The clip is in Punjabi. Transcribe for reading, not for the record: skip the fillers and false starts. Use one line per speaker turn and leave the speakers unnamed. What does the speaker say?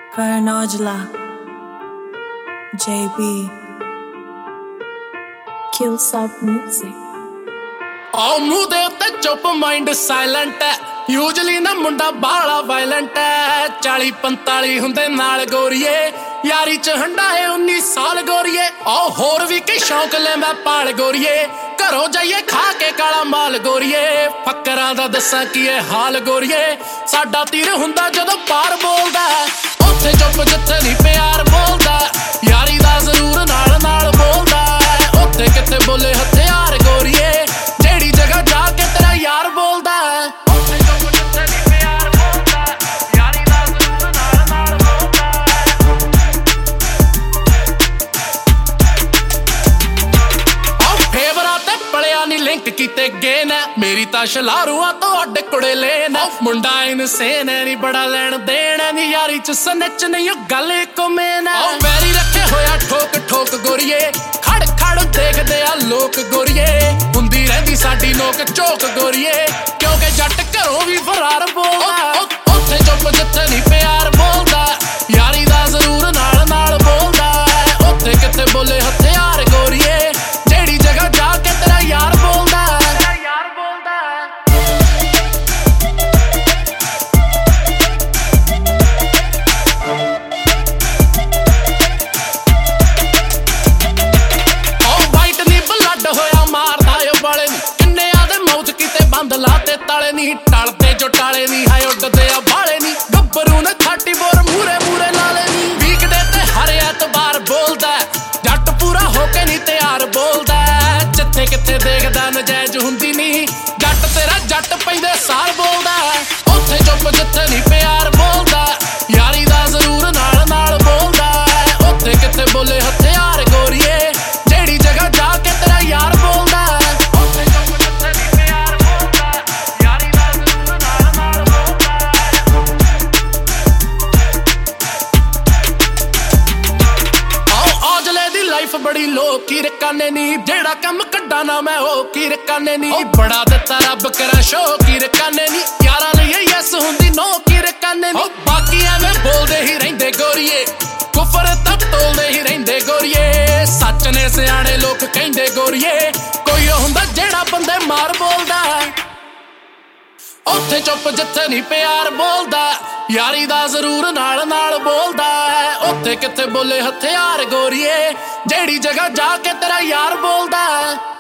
Karan Aujla, JB, Killsoft Music.
ਆਹ ਮੂੰਹ ਦੇ ਉੱਤੇ ਚੁੱਪ ਮਾਈਂਡ ਸਾਇਲੈਂਟ ਹੈ ਯੂਜਲੀ ਨਾ ਮੁੰਡਾ ਬਾਲਾ ਵਾਇਲੈਂਟ ਹੈ 40 45 ਹੁੰਦੇ ਨਾਲ ਗੋਰੀਏ ਯਾਰੀ ਚ ਹੰਡਾਏ 19 ਸਾਲ ਗੋਰੀਏ ਆਹ ਹੋਰ ਵੀ ਕਈ ਸ਼ੌਂਕ ਲੈ ਮੈਂ ਪਾਲ ਗੋਰੀਏ ਘਰੋਂ ਜਾਈਏ ਖਾ ਕੇ ਕਾਲਾ ਮਾਲ ਗੋਰੀਏ ਫੱਕਰਾਂ ਦਾ ਦੱਸਾਂ ਕੀ ਇਹ ਹਾਲ ਗੋਰੀਏ ਸਾਡਾ ਤੀਰ ਹੁੰਦਾ ਜਦੋਂ ਪਾਰ ਬੋਲਦਾ ਉੱਥੇ ਚੁੱਪ ਜਿੱਥੇ ਨਹੀਂ ਪਿਆਰ ਬੋਲਦਾ ਯਾਰੀ ਦਾ ਜ਼ਰੂਰ ਨਾਲ ਨਾਲ ਬੋਲਦਾ ਉੱਥੇ ਕਿੱਥੇ ਬੋਲੇ ਹਥਿਆਰ ਗੋਰੀਏ ਜਿਹੜੀ ਜਗ੍ਹਾ ਜਾ ਕੇ ਤੇਰਾ ਯਾਰ ਬੋਲਦਾ ਉੱਥੇ ਚੁੱਪ ਜਿੱਥੇ ਨਹੀਂ ਪਿਆਰ ਬੋਲਦਾ ਯਾਰੀ ਦਾ ਜ਼ਰੂਰ ਨਾਲ ਨਾਲ ਬੋਲਦਾ ਫੇਵਰਾਂ ਤੇ ਪਲਿਆ ਨਹੀਂ ਲਿੰਕ ਕੀਤੇ ਗਏ ਨੇ ਮੇਰੀ ਤਾਂ ਸ਼ਲਾਰੂਆਂ ਤੋਂ ਅੱਡ ਕੁੜੇ ਲੈ ਨਾ ਮੁੰਡਾ ਇਨਸੇਨ ਨਹੀਂ ਬੜਾ ਲੈਣ ਦੇਣ ਨਹੀਂ ਯਾਰੀ ਚ ਸਨਿਚ ਨਹੀਂ ਉਹ ਗੱਲ ਇੱਕੋ ਮੇਨ ਉਹ ਵੈਰੀ ਰੱਖੇ ਹੋਇਆ ਠੋਕ ਠੋਕ ਗੋਰੀਏ ਖੜ ਖੜ ਦੇਖਦੇ ਆ ਲੋਕ ਗੋਰੀਏ ਹੁੰਦੀ ਰਹਿੰਦੀ ਸਾਡੀ ਲੋਕ ਝੋਕ ਗੋਰੀਏ ਕਿਉਂਕਿ ਜੱਟ ਘਰੋਂ ਵੀ ਫਰਾਰ ਬੋਲਦਾ ਉੱਥੇ ਚੁੱਪ ਜਿੱਥੇ ਨਹੀਂ ਪਿਆਰ ਬੋਲਦਾ ਯਾਰੀ ਦਾ ਜ਼ਰੂਰ ਨਾਲ ਨਾਲ ਬੋਲਦਾ ਉੱਥੇ ਕਿੱਥੇ ਬੋਲੇ ਹਥਿਆਰ ਗੋਰੀਏ ਜਿਹੜੀ ਜਗ੍ਹਾ ਜਾ ਕੇ ਤੇਰਾ ਯਾਰ ਬੋਲਦਾ ਲਾਤੇ ਤਾਲੇ ਨਹੀਂ ਟਲਦੇ ਜੋ ਟਾਲੇ ਨਹੀਂ ਹਾਏ ਉੱਡਦੇ ਆ ਬਾਲੇ ਨਹੀਂ ਗੱਭਰੂ ਨੇ 30 ਬੋਰ ਮੂਰੇ ਮੂਰੇ ਲਾਲੇ ਨਹੀਂ ਵੀਕਡੇ ਤੇ ਹਰ ਐਤਵਾਰ ਬੋਲਦਾ ਜੱਟ ਪੂਰਾ ਹੋ ਕੇ ਨਹੀਂ ਤਿਆਰ ਬੋਲਦਾ ਜਿੱਥੇ ਕਿੱਥੇ ਦੇਖਦਾ ਨਜਾਇਜ਼ ਹੁੰਦੀ ਨਹੀਂ ਜੱਟ ਤੇਰਾ ਜੱਟ ਪੈਂਦੇ ਸਾਲ ਬੋਲਦਾ ਉੱਥੇ ਚੁੱਪ ਜਿੱਥੇ ਨਹੀਂ ਪਿਆਰ ਬੋਲਦਾ ਯਾਰੀ ਦਾ ਜ਼ਰੂਰ ਨਾਲ ਨਾਲ ਬੋਲਦਾ ਉੱਥੇ ਕਿੱਥੇ ਬੋਲੇ ਹਥਿਆਰ ਗੋਰੀਏ ਜਿਹੜੀ ਜਗ੍ਹਾ ਜਾ ਕੇ ਤੇਰਾ ਯਾਰ ਬੋਲਦਾ ਬੜੀ ਲੋਕੀ ਰਕਾਨੇ ਨੀ ਜਿਹੜਾ ਕੰਮ ਕੱਢਾ ਨਾ ਮੈਂ ਉਹ ਕੀ ਰਕਾਨੇ ਨੀ ਬੜਾ ਦਿੱਤਾ ਰੱਬ ਕਰਾਂ ਸ਼ੋ ਕੀ ਰਕਾਨੇ ਨੀ ਯਾਰਾਂ ਲਈ ਯੈਸ ਹੁੰਦੀ ਨੋ ਕੀ ਰਕਾਨੇ ਨੀ ਬਾਕੀ ਐਵੇਂ ਬੋਲਦੇ ਹੀ ਰਹਿੰਦੇ ਗੋਰੀਏ ਕੁਫਰ ਤਾਂ ਤੋਲਦੇ ਹੀ ਰਹਿੰਦੇ ਗੋਰੀਏ ਸੱਚ ਨੇ ਸਿਆਣੇ ਲੋਕ ਕਹਿੰਦੇ ਗੋਰੀਏ ਕੋਈ ਹੁੰਦਾ ਜਿਹੜਾ ਬੰਦੇ ਮਾਰ ਬੋਲਦਾ ਉੱਥੇ ਚੁੱਪ ਜਿੱਥੇ ਨਹੀਂ ਪਿਆਰ ਬੋਲਦਾ ਯਾਰੀ ਦਾ ਜ਼ਰੂਰ ਨਾਲ ਨਾਲ ਬੋਲਦਾ ਉੱਥੇ ਕਿੱਥੇ ਬੋਲੇ ਹਥਿਆਰ ਗੋਰੀਏ ਜਿਹੜੀ ਜਗ੍ਹਾ ਜਾ ਕੇ ਤੇਰਾ ਯਾਰ ਬੋਲਦਾ